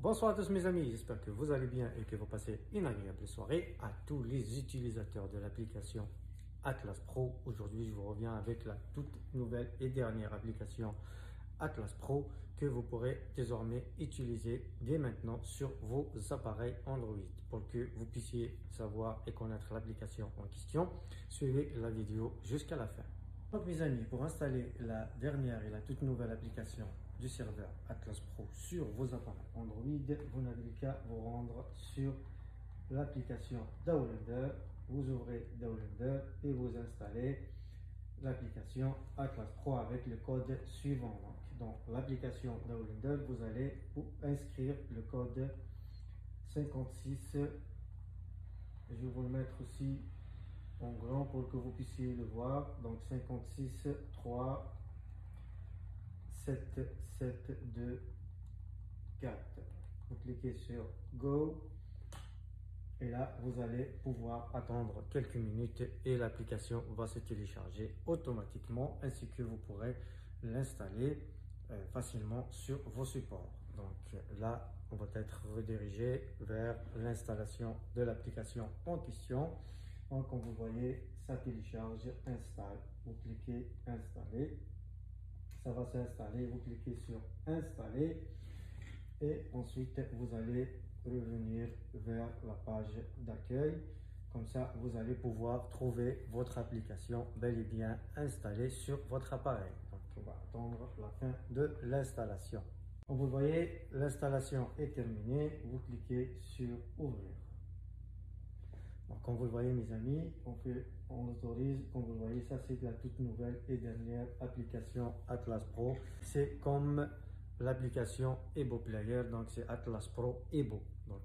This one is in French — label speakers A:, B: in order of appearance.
A: Bonsoir à tous mes amis, j'espère que vous allez bien et que vous passez une agréable soirée. À tous les utilisateurs de l'application Atlas Pro, aujourd'hui je vous reviens avec la toute nouvelle et dernière application Atlas Pro que vous pourrez désormais utiliser dès maintenant sur vos appareils Android. Pour que vous puissiez savoir et connaître l'application en question, suivez la vidéo jusqu'à la fin. Donc mes amis, pour installer la dernière et la toute nouvelle application du serveur Atlas Pro sur vos appareils Android, vous n'avez qu'à vous rendre sur l'application Downloader. Vous ouvrez Downloader et vous installez l'application Atlas Pro avec le code suivant. Donc, dans l'application Downloader, vous allez inscrire le code 56. Je vais vous le mettre aussi en grand pour que vous puissiez le voir. Donc 56 3 7 7 2 4. Vous cliquez sur Go et là vous allez pouvoir attendre quelques minutes et l'application va se télécharger automatiquement, ainsi que vous pourrez l'installer facilement sur vos supports. Donc là on va être redirigé vers l'installation de l'application en question. Donc, comme vous voyez, ça télécharge, installe. Vous cliquez installer, ça va s'installer. Vous cliquez sur installer et ensuite vous allez revenir vers la page d'accueil. Comme ça, vous allez pouvoir trouver votre application bel et bien installée sur votre appareil. Donc, on va attendre la fin de l'installation. Comme vous voyez, l'installation est terminée. Vous cliquez sur ouvrir. Donc, comme vous le voyez mes amis, on autorise, comme vous le voyez, ça c'est la toute nouvelle et dernière application Atlas Pro. C'est comme l'application Ebo Player, donc c'est Atlas Pro Ebo. Donc